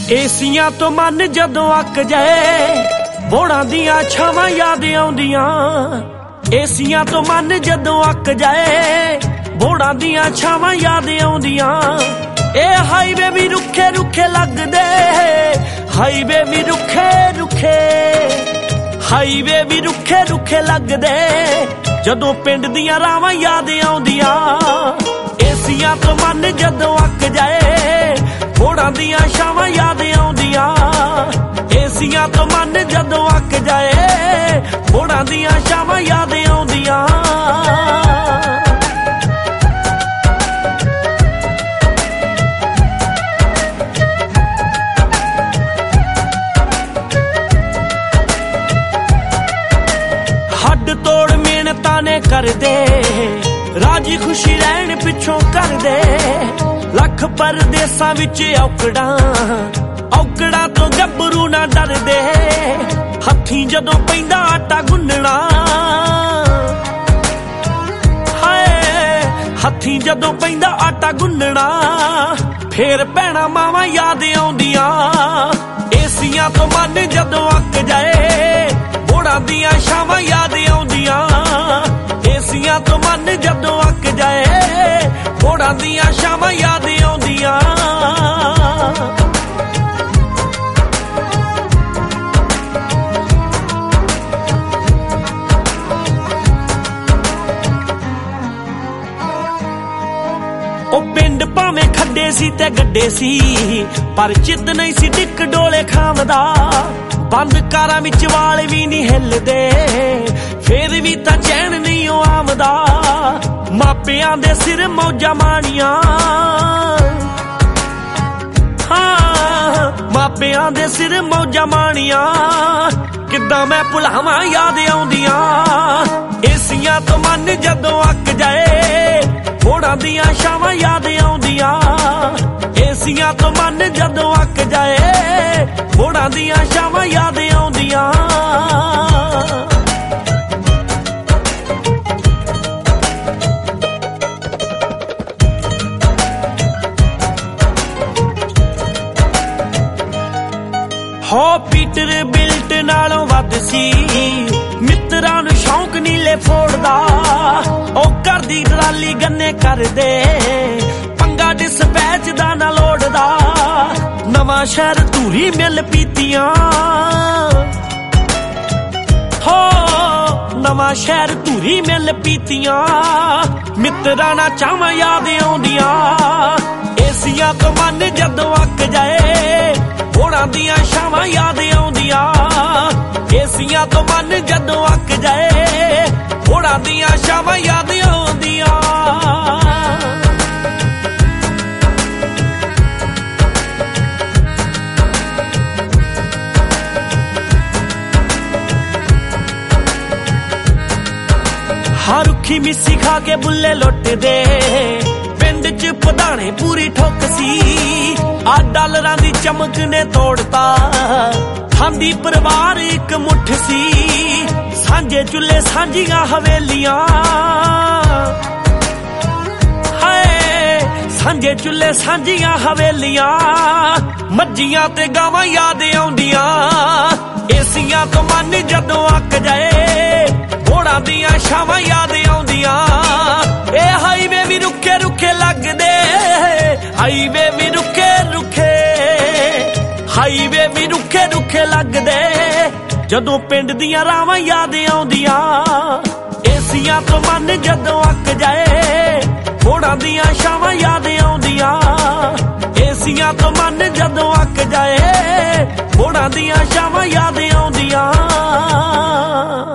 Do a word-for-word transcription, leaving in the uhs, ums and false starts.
एसियां तो मन जदों अक जाए बोड़ां दियां छावां याद आउंदियां। एसियां तो मन जदों अक जाए बोड़ां दियां छावां याद आउंदियां। ए हाईवे भी रुखे रुखे लगदे, हाईवे भी रुखे रुखे, हाईवे भी रुखे रुखे लगदे जदों पिंड दियां रावां याद आउंदियां। एसियां तो मन जदों अक जाए बोड़ां दियां छावां याद आउंदियां। एसियां तो मन जदों अक जाए बोड़ां दियां छावां याद आउंदियां। हड तोड़ मेहनतां ने करदे राजी खुशी रहन पिछों करदे। लख परदेसां विच औकड़ा औकड़ा तो गभरू ना डरदे। हथीं जदों पैंदा आटा गुन्नना हाय, हथीं जदों पैंदा आटा गुन्नना फेर भैणां मावां याद आउंदियां। एसियां तो मन जदों अक जाए बोड़ां दियां छावां याद आउंदियां। एसियां तो मन जदों अक जाए बोड़ां दियां छावां याद आउंदियां। ओ पिंड भावें खड्डे सी ते गड्डे सी पर चित नहीं सी डिक डोले खावदा। बंद कारां विच वाल भी नहीं हिलदे फेर भी तां चैन नहीं ओ आमदा। मापियां दे सिर मौजां माणियां हाँ, मापियां दे सिर मौजां माणियां किद्दां मैं भुलावां याद आउंदियां। एसियां तो मन जदों अक जाए बोड़ां दियां छावां याद आउंदियां। एसियां तो मन जदों अक जाए बोड़ां दियां छावां याद आउंदियां। हो पीटर बिल्ट नालों वध सी मित्रां नूं शौक नीले फोड़दा। ओ घर दी ट्राली गन्ने कर दे पंगा डिस्पैच दा ना लोड़दा। नवां शहर धूरी मिल पीतियां हो, नवां शहर धूरी मिल पीतियां मित्रां ना चावां याद आउंदियां। एसियां तो मन जदों अक जाए बोड़ां दियां छावां याद आउंदियां। एसियां तो मन जदों अक जाए बोड़ां दियां छावां याद आउंदियां। हर रुखी मिस्सी खा के बुल्ले लुटदे पिंड च पधाने पूरी ठोक सी। आ डालरां दी चमक ने तोड़ता खांदी परिवार एक मुठ सी। सांझे चुल्हे सांझियां हवेलियां हाय, सांझे चुल्हे सांझियां हवेलियां मज्जियां ते गावां याद आउंदियां। एसियां तो मन जदों अक जाए बोड़ां दियां छावां याद आउंदियां। ए हाईवे भी रुखे रुखे लगदे, हाईवे भी रुखे रुखे, हाईवे भी रुखे रुखे लगदे जदों पिंड दियां रावां याद आउंदियां। एसियां तो मन जदों अक जाए बोड़ां दियां छावां याद आउंदियां। एसियां तो मन जदों अक जाए बोड़ां दियां छावां याद आउंदियां।